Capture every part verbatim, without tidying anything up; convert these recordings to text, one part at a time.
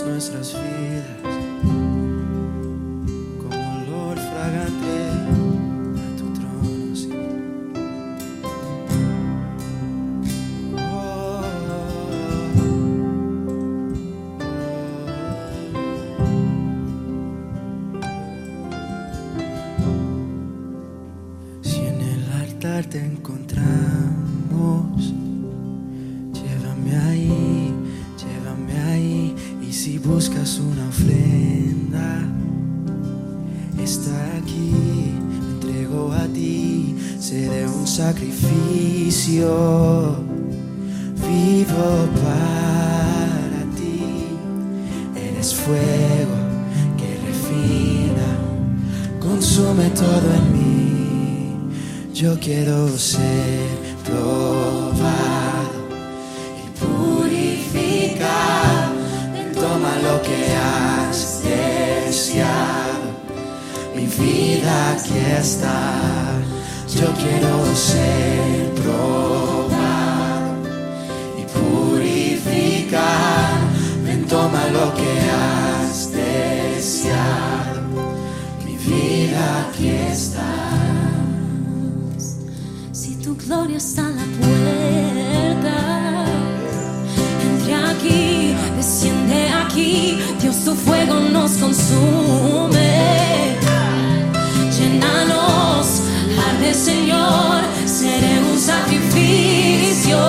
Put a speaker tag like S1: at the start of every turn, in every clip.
S1: nuestras vidas como olor fragante a tu trono, Señor. Oh, oh. Si en el altar te encontramos, llévame ahí, llévame ahí. Y si buscas una ofrenda, está aquí, me entrego a ti. Seré un sacrificio vivo para ti. Eres fuego que refina, consume todo en mí. Yo quiero ser probado y purificado. Ven, toma lo que has deseado. Mi vida aquí está. Yo quiero ser probado y purificado. Ven, toma lo que has deseado. Mi vida aquí está.
S2: Si tu gloria está en la puerta, entre aquí, desciende aquí. Dios, tu fuego nos consume. Llénanos, arde, Señor. Seré un sacrificio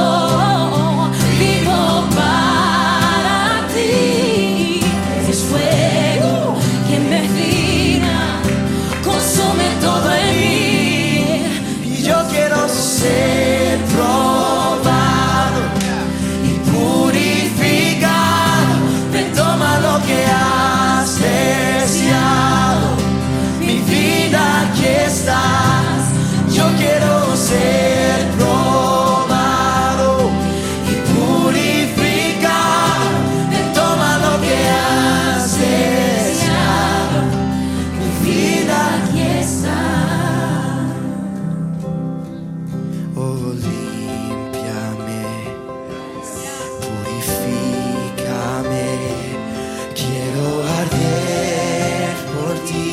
S2: vivo para ti. Eres fuego que me refina, consume todo en mí.
S1: Yo quiero ser probado y purificado. Ven, toma lo que has deseado. Mi vida aquí estás. Yo quiero ser probado y purificado. Ven, toma lo que has deseado. Mi vida aquí está. Oh, límpiame, purifícame. Quiero arder por ti,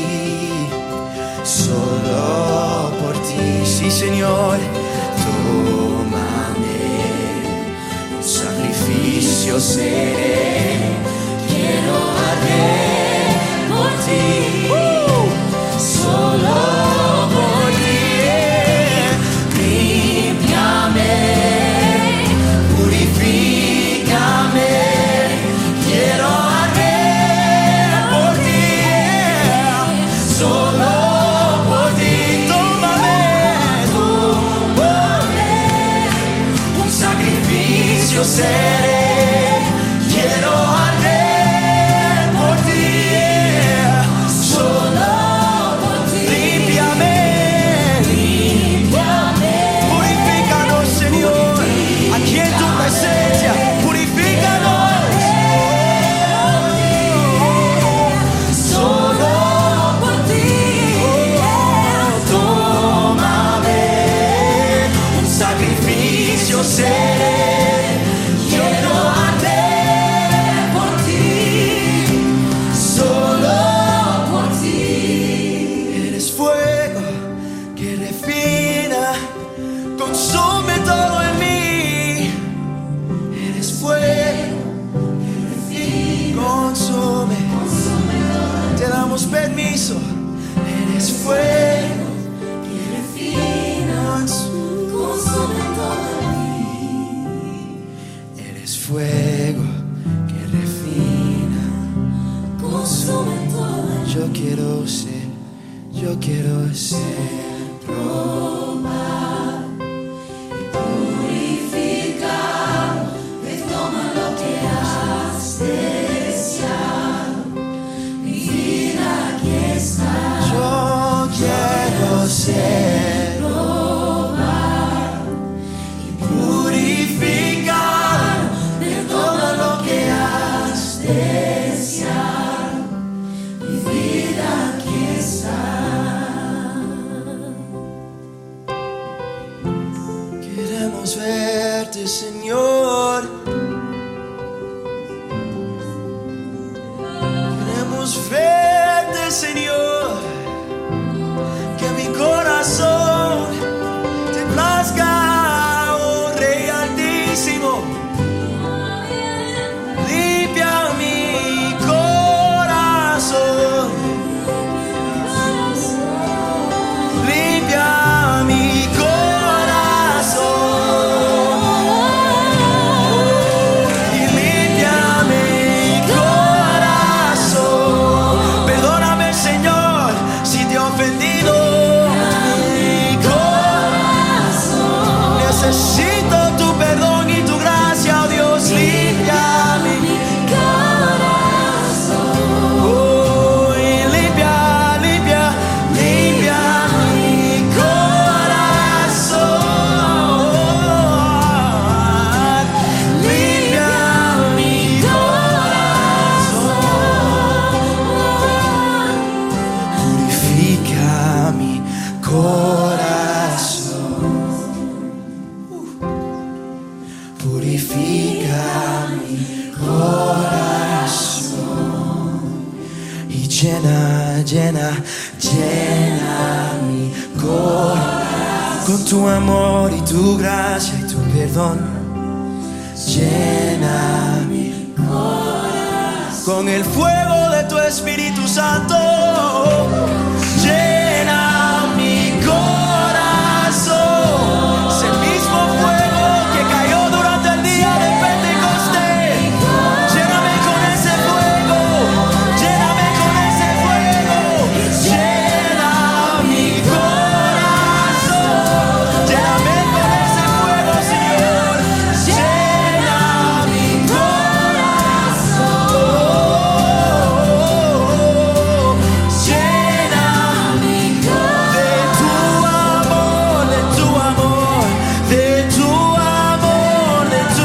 S1: solo por ti. Sí, Señor, tómame, un sacrificio seré. Quiero arder por ti, solo por ti. Límpiame, purifícame. Quiero arder por ti, solo por ti. Tómame, tómame, un sacrificio seré. Quiero arder por ti, solo por ti. Límpiame, límpiame, purifícanos, Señor, aquí en tu presencia. Purifícanos, solo por ti. Tómame, un sacrificio seré. Quiero arder por ti, solo por ti. Eres fuego que refina, consume todo en mí. Eres fuego que refina, consume. Te damos permiso. Eres fuego que refina, consume todo en mí. Eres fuego que refina, consume todo. Yo quiero ser, yo quiero ser probado y purificado. Ven, toma lo que has deseado. Mi vida aquí está. Yo quiero ser probado y purificado. Ven, toma lo que has deseado. Mi vida aquí está. Queremos verte, Señor. manos fuertes, Señor, que mi corazón te plazca, oh Rey Altísimo. Limpia mi corazón, limpia mi corazón y limpia mi corazón. Perdóname, Señor, si te he ofendido. Mi corazón, necesito tu perdón y tu gracia, oh Dios. Limpia mi corazón, oh, y limpia, limpia, limpia mi corazón, limpia mi corazón, purifica mi corazón, purifica mi corazón y llena, llena, llena mi corazón con tu amor y tu gracia y tu perdón. Llena mi corazón con el fuego de tu Espíritu Santo. Llena mi corazón, ese mismo fuego que cayó durante el día de Pentecostés. Lléname con ese fuego, lléname con ese fuego. Llena mi corazón, lléname con ese fuego, Señor. Llena mi corazón, llena mi corazón de tu amor, de tu amor, de tu amor, de tu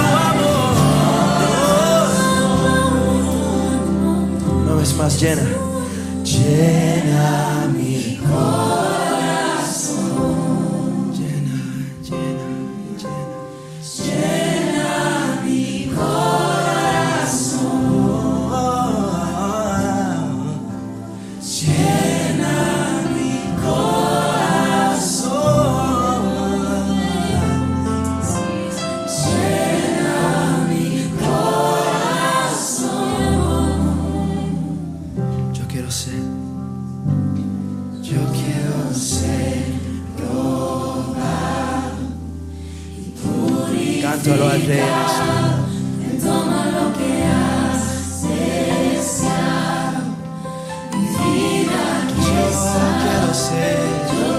S1: amor. Una vez más, llena, llena mi corazón, llena, llena, llena, llena mi corazón, llena mi corazón, llena mi corazón. Yo quiero ser, yo quiero ser probado y purificado. Cántalo al Rey.
S2: Toma lo que has deseado. Mi vida aquí
S1: Yo
S2: está.
S1: quiero ser.
S2: Yo